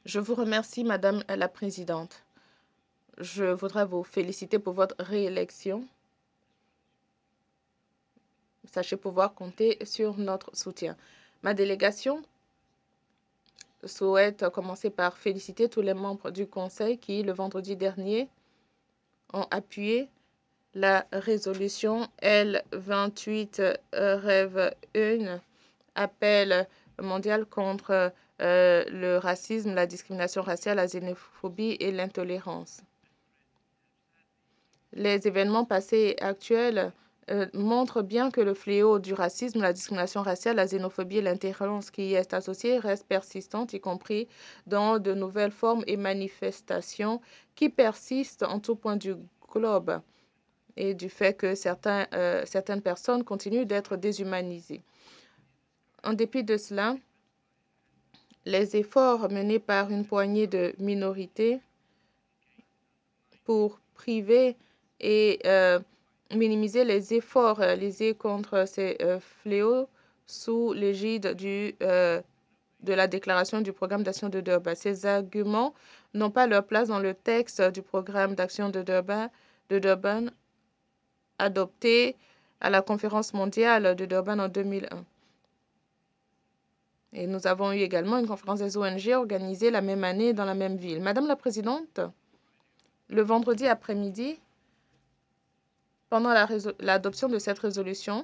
Je vous remercie, Madame la Présidente. Je voudrais vous féliciter pour votre réélection. Sachez pouvoir compter sur notre soutien. Ma délégation souhaite commencer par féliciter tous les membres du Conseil qui, le vendredi dernier, ont appuyé la résolution L28 Rêve 1, appel mondial contre le racisme, la discrimination raciale, la xénophobie et l'intolérance. Les événements passés et actuels montrent bien que le fléau du racisme, la discrimination raciale, la xénophobie et l'intolérance qui y est associée reste persistante, y compris dans de nouvelles formes et manifestations qui persistent en tout point du globe et du fait que certaines personnes continuent d'être déshumanisées. En dépit de cela, les efforts menés par une poignée de minorités pour priver et minimiser les efforts réalisés contre ces fléaux sous l'égide de la déclaration du programme d'action de Durban. Ces arguments n'ont pas leur place dans le texte du programme d'action de Durban adopté à la conférence mondiale de Durban en 2001. Et nous avons eu également une conférence des ONG organisée la même année dans la même ville. Madame la Présidente, le vendredi après-midi, pendant l'adoption de cette résolution,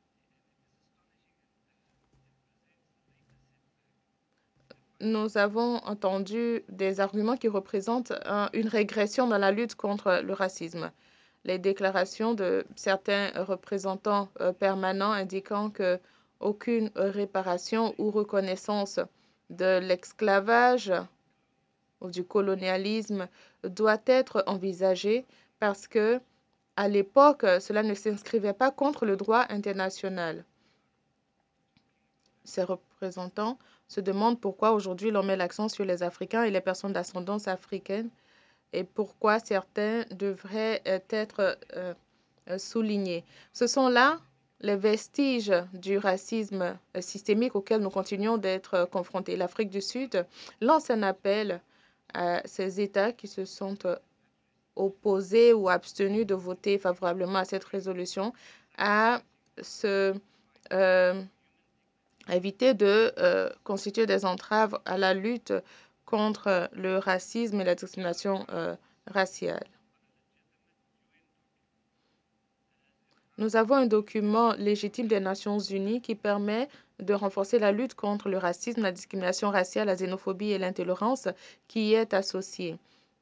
nous avons entendu des arguments qui représentent une régression dans la lutte contre le racisme. Les déclarations de certains représentants permanents indiquant qu'aucune réparation ou reconnaissance de l'esclavage ou du colonialisme doit être envisagée parce que, à l'époque, cela ne s'inscrivait pas contre le droit international. Ces représentants se demandent pourquoi aujourd'hui l'on met l'accent sur les Africains et les personnes d'ascendance africaine et pourquoi certains devraient être soulignés. Ce sont là les vestiges du racisme systémique auquel nous continuons d'être confrontés. L'Afrique du Sud lance un appel à ces États qui se sont opposés ou abstenus de voter favorablement à cette résolution à se éviter de constituer des entraves à la lutte contre le racisme et la discrimination raciale. Nous avons un document légitime des Nations unies qui permet de renforcer la lutte contre le racisme, la discrimination raciale, la xénophobie et l'intolérance qui y est associée.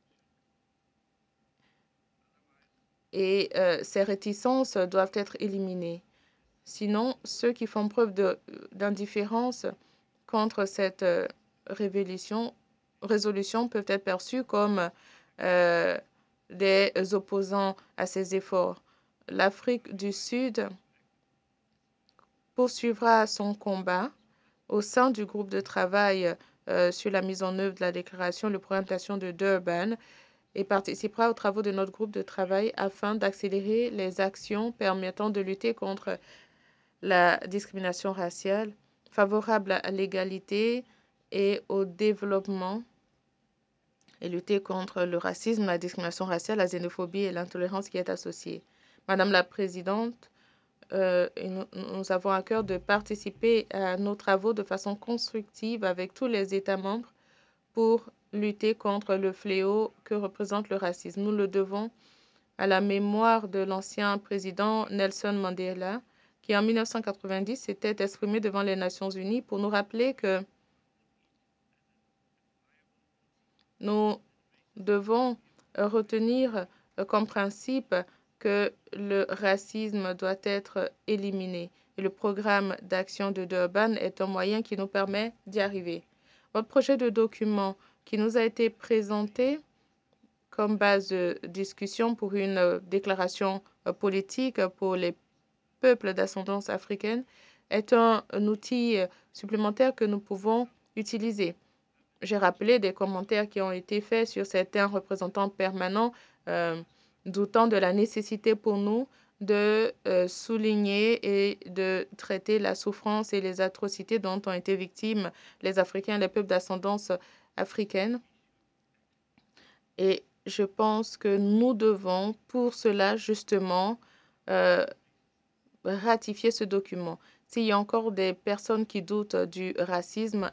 Et ces réticences doivent être éliminées. Sinon, ceux qui font preuve d'indifférence contre cette résolution peuvent être perçus comme des opposants à ces efforts. L'Afrique du Sud poursuivra son combat au sein du groupe de travail sur la mise en œuvre de la déclaration, le programme d'action de Durban, et participera aux travaux de notre groupe de travail afin d'accélérer les actions permettant de lutter contre la discrimination raciale, favorable à l'égalité et au développement, et lutter contre le racisme, la discrimination raciale, la xénophobie et l'intolérance qui est associée. Madame la Présidente, nous avons à cœur de participer à nos travaux de façon constructive avec tous les États membres pour lutter contre le fléau que représente le racisme. Nous le devons à la mémoire de l'ancien président Nelson Mandela, qui en 1990 s'était exprimé devant les Nations unies pour nous rappeler que nous devons retenir comme principe que le racisme doit être éliminé. Et le programme d'action de Durban est un moyen qui nous permet d'y arriver. Votre projet de document qui nous a été présenté comme base de discussion pour une déclaration politique pour les peuples d'ascendance africaine est un outil supplémentaire que nous pouvons utiliser. J'ai rappelé des commentaires qui ont été faits sur certains représentants permanents, doutant de la nécessité pour nous de souligner et de traiter la souffrance et les atrocités dont ont été victimes les Africains, les peuples d'ascendance africaine. Et je pense que nous devons, pour cela, justement, euh, ratifier ce document. S'il y a encore des personnes qui doutent du racisme